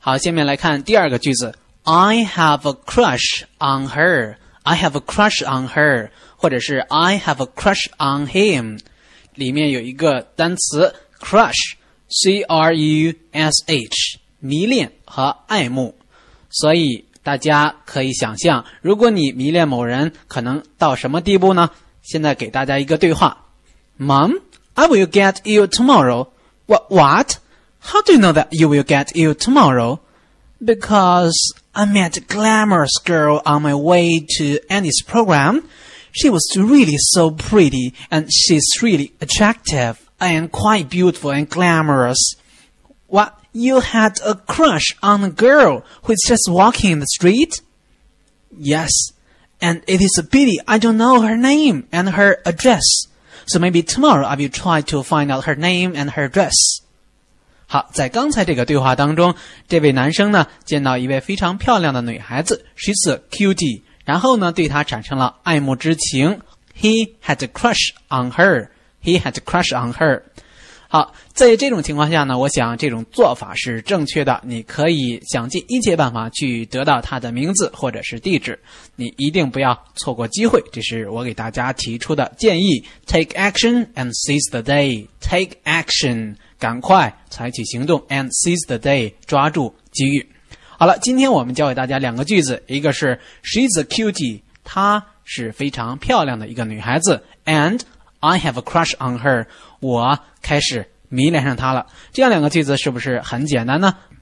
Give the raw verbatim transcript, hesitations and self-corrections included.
好，下面来看第二个句子 I have a crush on her I have a crush on her 或者是 I have a crush on him 里面有一个单词 crush C R U S H 迷恋和爱慕，所以大家可以想象，如果你迷恋某人，可能到什么地步呢？现在给大家一个对话 Mom, I will get you tomorrow. What? What? How do you know that you will get you tomorrow? Because I met a glamorous girl on my way to Annie's program. She was really so pretty and she's really attractive and quite beautiful and glamorous. What? You had a crush on a girl who is just walking in the street? Yes, and it is a pity I don't know her name and her address. So maybe tomorrow I will try to find out her name and her address. 好，在刚才这个对话当中，这位男生呢见到一位非常漂亮的女孩子 She's a cutie 然后呢对她产生了爱慕之情 He had a crush on her He had a crush on her 好，在这种情况下呢，我想这种做法是正确的，你可以想尽一切办法去得到他的名字或者是地址，你一定不要错过机会，这是我给大家提出的建议 Take action and seize the day Take action 赶快采取行动 and seize the day 抓住机遇。好了，今天我们教给大家两个句子，一个是 She's a cutie 她是非常漂亮的一个女孩子 and I have a crush on her 我开始迷恋上她了。这样两个句子是不是很简单呢？